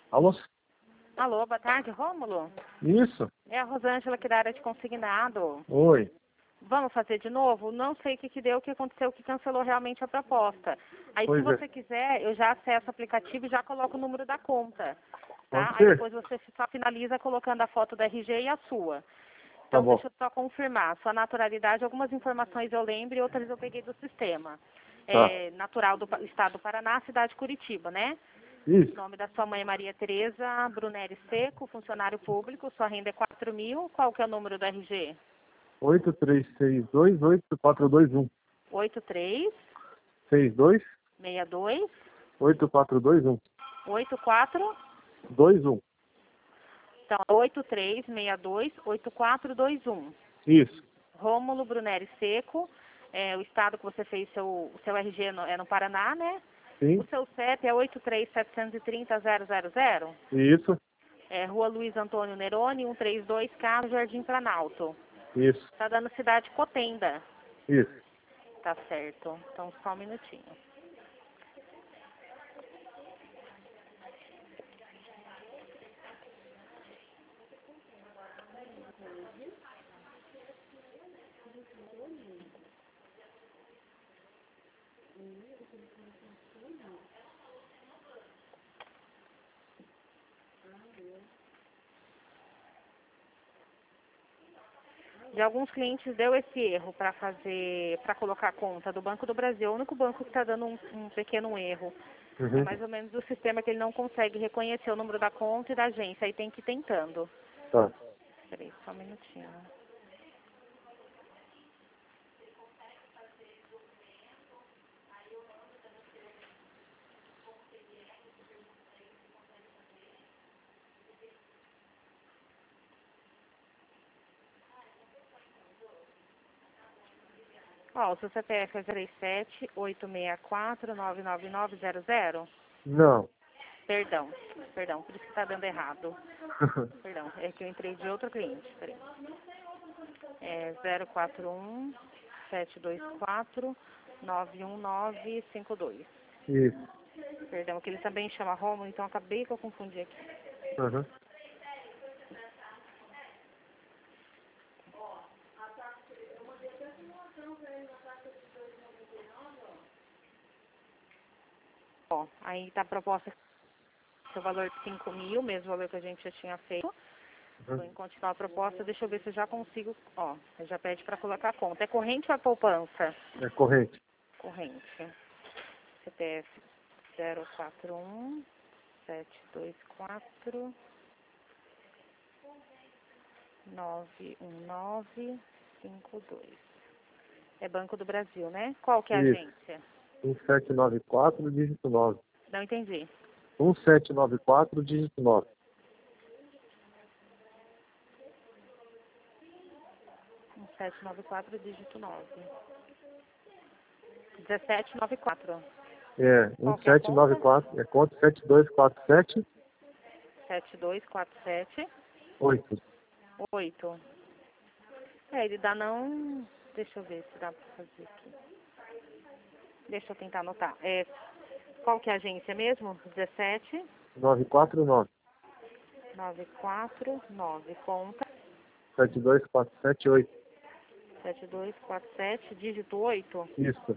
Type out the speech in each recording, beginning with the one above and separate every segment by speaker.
Speaker 1: Alô?
Speaker 2: Alô, boa tarde, Rômulo?
Speaker 1: Isso?
Speaker 2: É a Rosângela aqui da área de consignado.
Speaker 1: Oi.
Speaker 2: Vamos fazer de novo? Não sei o que deu, o que aconteceu, que cancelou realmente a proposta. Aí,
Speaker 1: Pois
Speaker 2: se
Speaker 1: é.
Speaker 2: você quiser, eu já acesso o aplicativo e já coloco o número da conta, tá?
Speaker 1: Pode
Speaker 2: Aí
Speaker 1: ser?
Speaker 2: depois você só finaliza colocando a foto da RG e a sua.
Speaker 1: Tá
Speaker 2: Então,
Speaker 1: bom.
Speaker 2: deixa eu só confirmar. Sua naturalidade, algumas informações eu lembro e outras eu peguei do sistema.
Speaker 1: Tá.
Speaker 2: É natural do estado do Paraná, cidade de Curitiba, né?
Speaker 1: Isso.
Speaker 2: O nome da sua mãe é Maria Tereza Brunelli Seco, funcionário público, sua renda é 4.000. Qual que é o número do RG?
Speaker 1: 83628421.
Speaker 2: 83
Speaker 1: 62
Speaker 2: 62
Speaker 1: 8421.
Speaker 2: 84.
Speaker 1: 21.
Speaker 2: Então, 83628421.
Speaker 1: Isso.
Speaker 2: Rômulo Brunelli Seco, o estado que você fez o seu RG é no Paraná, né?
Speaker 1: Sim.
Speaker 2: O seu CEP é 83730 000.
Speaker 1: Isso.
Speaker 2: Rua Luiz Antônio Neroni, 132, Carro Jardim Planalto.
Speaker 1: Isso.
Speaker 2: Tá dando cidade Cotenda.
Speaker 1: Isso.
Speaker 2: Tá certo. Então, só um minutinho. De alguns clientes deu esse erro para colocar a conta do Banco do Brasil. É o único banco que está dando um pequeno erro. É
Speaker 1: Uhum.
Speaker 2: mais ou menos o sistema que ele não consegue reconhecer o número da conta e da agência. Aí tem que ir tentando.
Speaker 1: Tá.
Speaker 2: Peraí, só um minutinho. Ó, o seu CPF é 07864-99900.
Speaker 1: Não.
Speaker 2: Perdão, por isso que está dando errado. Perdão, é que eu entrei de outro cliente. Peraí. É 041-724-91952.
Speaker 1: Isso.
Speaker 2: Perdão, que ele também chama Romulo, então acabei que eu confundi aqui.
Speaker 1: Uhum.
Speaker 2: Ó, aí tá a proposta, seu valor de 5.000, mesmo valor que a gente já tinha feito. Vou continuar a proposta, deixa eu ver se eu já consigo. Ó, você já pede para colocar a conta. É corrente ou é poupança?
Speaker 1: É corrente.
Speaker 2: Corrente. CPF 041 724 91952. É Banco do Brasil, né? Qual que é a
Speaker 1: Isso.
Speaker 2: agência?
Speaker 1: 1794, dígito 9.
Speaker 2: Não entendi.
Speaker 1: 1794, dígito 9.
Speaker 2: 1794, dígito 9. 1794.
Speaker 1: É,
Speaker 2: Qual que é a conta?
Speaker 1: 1794, é conta 7247
Speaker 2: 7247
Speaker 1: 8.
Speaker 2: 8. Ele dá não... Deixa eu ver se dá pra fazer aqui. Deixa eu tentar anotar. Qual que é a agência mesmo? 17
Speaker 1: 949
Speaker 2: 949. Conta
Speaker 1: 72478.
Speaker 2: 7247, dígito 8.
Speaker 1: Isso.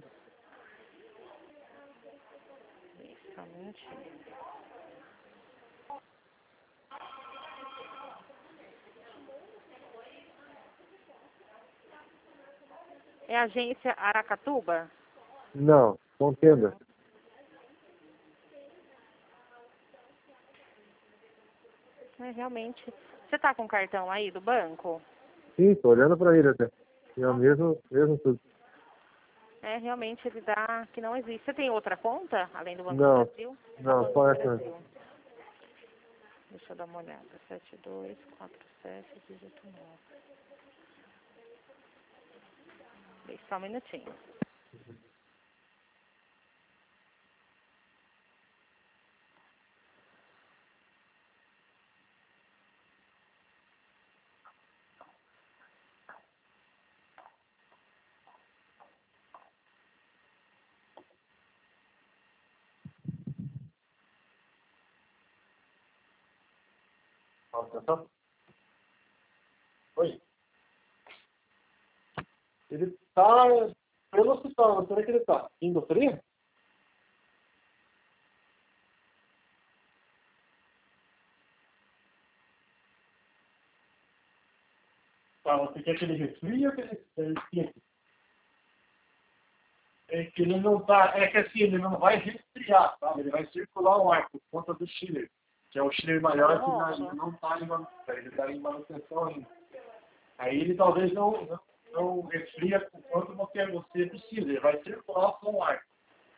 Speaker 2: Isso, um minutinho. É a agência Aracatuba?
Speaker 1: Não, contenda.
Speaker 2: Realmente. Você tá com cartão aí do banco?
Speaker 1: Sim, tô olhando pra ele até. É o mesmo tudo.
Speaker 2: Realmente ele dá que não existe. Você tem outra conta, além do Banco do
Speaker 1: Não,
Speaker 2: Brasil?
Speaker 1: não,
Speaker 2: Banco
Speaker 1: só
Speaker 2: do
Speaker 1: essa.
Speaker 2: Brasil. Deixa eu dar uma olhada. 7247, dígito 9. Deixa só um minutinho.
Speaker 1: Atenção. Oi. Ele tá pelo hospital, onde é que ele tá? Em gostaria? Tá, você quer que ele resfrie ou que ele esquente? É que ele não tá, é que assim, ele não vai resfriar, tá? Ele vai circular o ar por conta do chiller, que é o chiller maior que ainda não está em manutenção, ele está em manutenção ainda. Aí ele talvez não resfria por quanto você precisa, ele vai circular só o ar.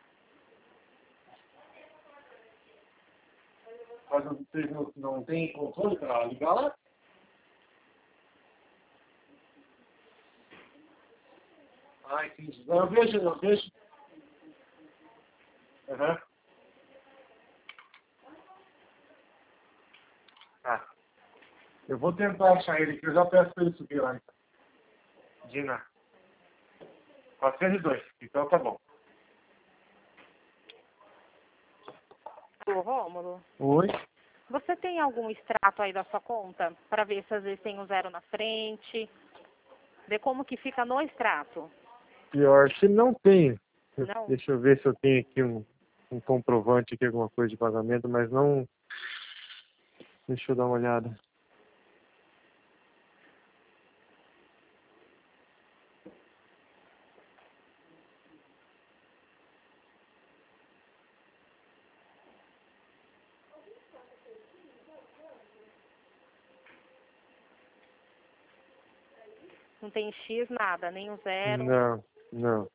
Speaker 1: Mas vocês não tem controle para ligar lá? Ah, entendi. Não, eu vejo. Aham. Tá. Eu vou tentar achar ele, que eu já peço para ele subir lá, então. Dina. 402. Então tá bom.
Speaker 2: Ô, Rômulo,
Speaker 1: Oi?
Speaker 2: você tem algum extrato aí da sua conta? Para ver se às vezes tem um zero na frente. Ver como que fica no extrato.
Speaker 1: Pior, se não tem.
Speaker 2: Não?
Speaker 1: Deixa eu ver se eu tenho aqui um comprovante aqui, alguma coisa de pagamento, mas não. Deixa eu dar uma olhada.
Speaker 2: Não tem X nada, nem o zero.
Speaker 1: Não.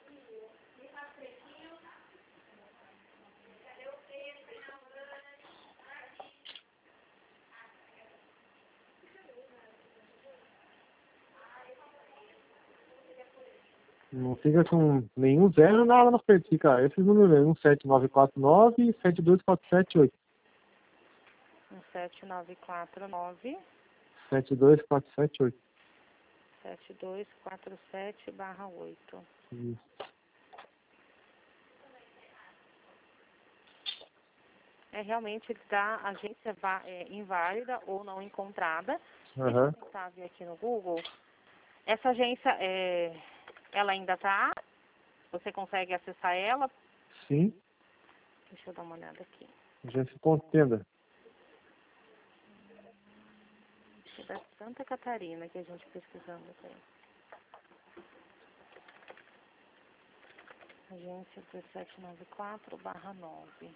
Speaker 1: Não fica com nenhum zero, nada na frente. Fica esses números aí, 17949 e 72478.
Speaker 2: 17949
Speaker 1: 72478.
Speaker 2: 7247/8.
Speaker 1: Isso.
Speaker 2: Realmente ele dá agência inválida ou não encontrada. Deixa
Speaker 1: Aham.
Speaker 2: eu tentar ver aqui no Google. Essa agência, ela ainda está? Você consegue acessar ela?
Speaker 1: Sim.
Speaker 2: Deixa eu dar uma olhada aqui.
Speaker 1: Agência Contenda.
Speaker 2: Acho que é da Santa Catarina que a gente pesquisando aqui. Agência 1794/9.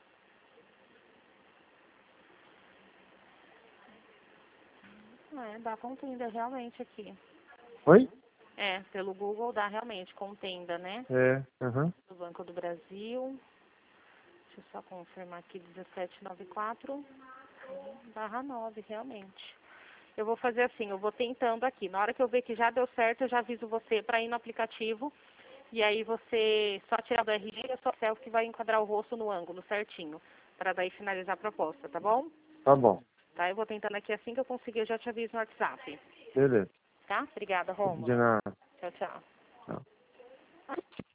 Speaker 2: Dá contenda realmente aqui.
Speaker 1: Oi?
Speaker 2: Pelo Google dá realmente contenda, né?
Speaker 1: Aham.
Speaker 2: Do Banco do Brasil. Deixa eu só confirmar aqui, 1794/9, realmente. Eu vou fazer assim, eu vou tentando aqui. Na hora que eu ver que já deu certo, eu já aviso você para ir no aplicativo. E aí você só tirar do RG e a sua selfie que vai enquadrar o rosto no ângulo certinho. Para daí finalizar a proposta, tá bom?
Speaker 1: Tá bom.
Speaker 2: Tá, eu vou tentando aqui assim que eu conseguir, eu já te aviso no WhatsApp.
Speaker 1: Beleza.
Speaker 2: Tá? Obrigada,
Speaker 1: De
Speaker 2: Rômulo.
Speaker 1: nada.
Speaker 2: Tchau, tchau.
Speaker 1: Tchau.